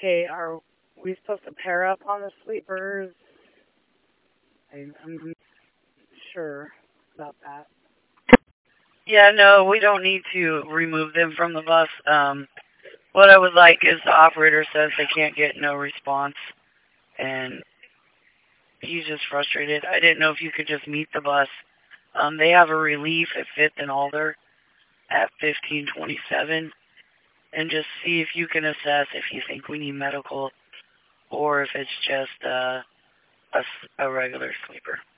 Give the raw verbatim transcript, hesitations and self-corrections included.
Okay, are we supposed to pair up on the sleepers? I, I'm not sure about that. Yeah, no, we don't need to remove them from the bus. Um, what I would like is the operator says they can't get no response, and he's just frustrated. I didn't know if you could just meet the bus. Um, they have a relief at Fifth and Alder at fifteen twenty-seven, and just see if you can assess if you think we need medical or if it's just uh, a, a regular sleeper.